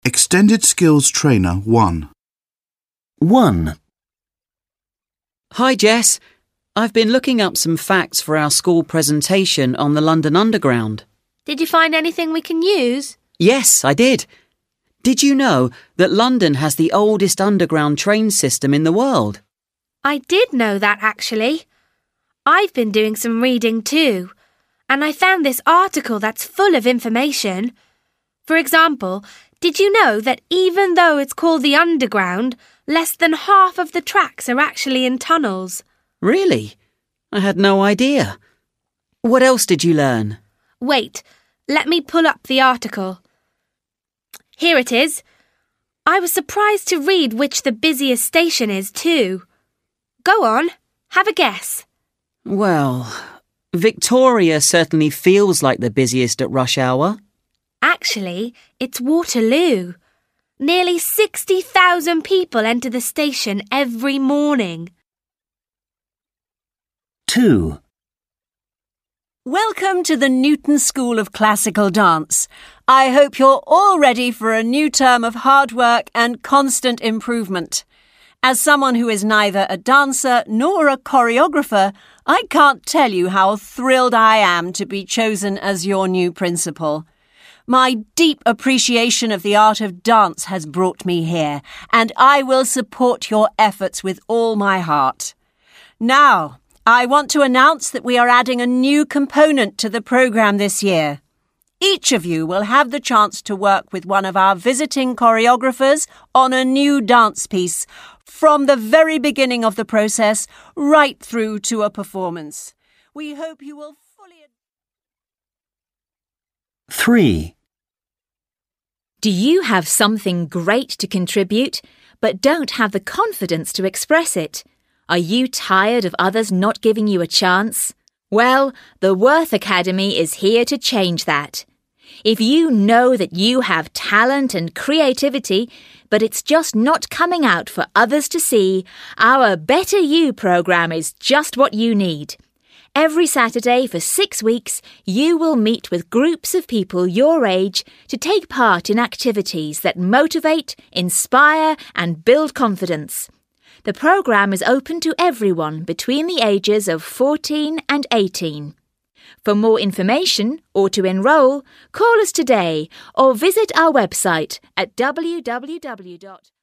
Extended Skills Trainer 1. 1. Hi Jess, I've been looking up some facts for our school presentation on the London Underground. Did you find anything we can use? Yes, I did. Did you know that London has the oldest underground train system in the world? I did know that, actually. I've been doing some reading too, and I found this article that's full of information. For example, did you know that even though it's called the Underground, less than half of the tracks are actually in tunnels? Really? I had no idea. What else did you learn? Wait, let me pull up the article. Here it is. I was surprised to read which the busiest station is too. Go on, have a guess. Well, Victoria certainly feels like the busiest at rush hour. Actually, it's Waterloo. Nearly 60,000 people enter the station every morning. 2. Welcome to the Newton School of Classical Dance. I hope you're all ready for a new term of hard work and constant improvement. As someone who is neither a dancer nor a choreographer, I can't tell you how thrilled I am to be chosen as your new principal. My deep appreciation of the art of dance has brought me here, and I will support your efforts with all my heart. Now, I want to announce that we are adding a new component to the programme this year. Each of you will have the chance to work with one of our visiting choreographers on a new dance piece, from the very beginning of the process right through to a performance. We hope you will fully... 3. Do you have something great to contribute, but don't have the confidence to express it? Are you tired of others not giving you a chance? Well, the Worth Academy is here to change that. If you know that you have talent and creativity, but it's just not coming out for others to see, our Better You programme is just what you need. Every Saturday for 6 weeks, you will meet with groups of people your age to take part in activities that motivate, inspire and build confidence. The programme is open to everyone between the ages of 14 and 18. For more information or to enrol, call us today or visit our website at www.